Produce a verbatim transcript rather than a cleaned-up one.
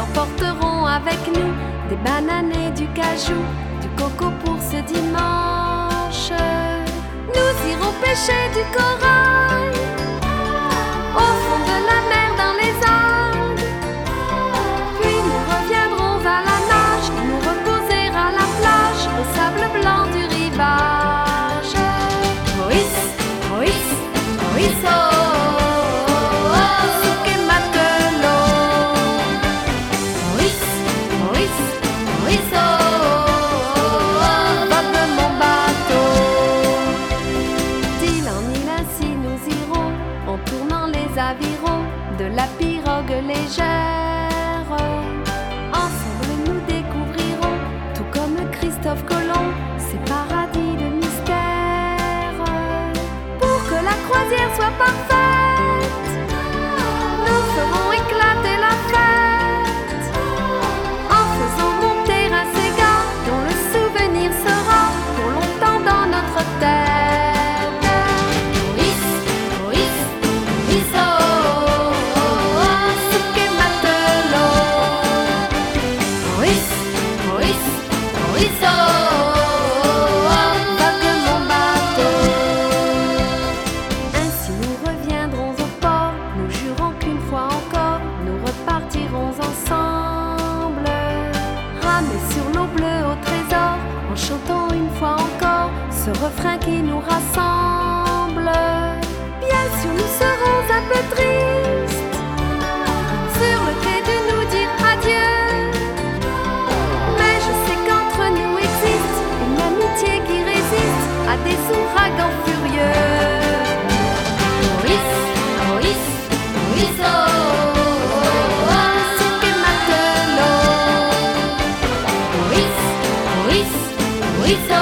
emporterons avec nous des bananes et du cajou, du coco pour ce dimanche. Nous irons pêcher du corail au fond de la mer dans les algues. Puis nous reviendrons à la nage, nous reposer à la plage au sable blanc du rivage. Moïse, Moïse, Moïse, oh. Avirons de la pirogue légère. Ensemble nous découvrirons, tout comme Christophe Colomb, ces paradis de mystère. Pour que la croisière soit parfaite, nous ferons éclater la fête en faisant monter un Sega dont le souvenir sera pour longtemps dans notre tête. Ce refrain qui nous rassemble. Bien sûr nous serons un peu tristes sur le fait de nous dire adieu, mais je sais qu'entre nous existe une amitié qui résiste à des ouragans furieux. Moïse, Moïse, Moïse, oh, oh, oh, soupe et matelot. Moïse, Moïse, Moïse, oh.